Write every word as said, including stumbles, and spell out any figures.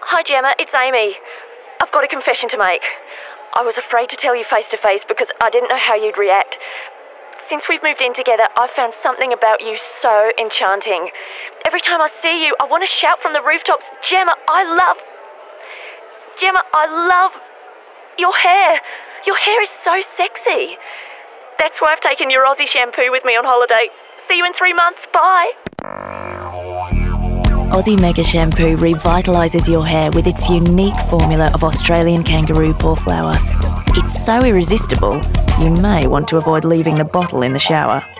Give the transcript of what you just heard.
Hi Gemma, it's Amy. I've got a confession to make. I was afraid to tell you face to face because I didn't know how you'd react. Since we've moved in together, I've found something about you so enchanting. Every time I see you, I want to shout from the rooftops, Gemma, I love... Gemma, I love your hair. Your hair is so sexy. That's why I've taken your Aussie shampoo with me on holiday. See you in three months. Bye. Aussie Mega Shampoo revitalises your hair with its unique formula of Australian kangaroo paw flower. It's so irresistible, you may want to avoid leaving the bottle in the shower.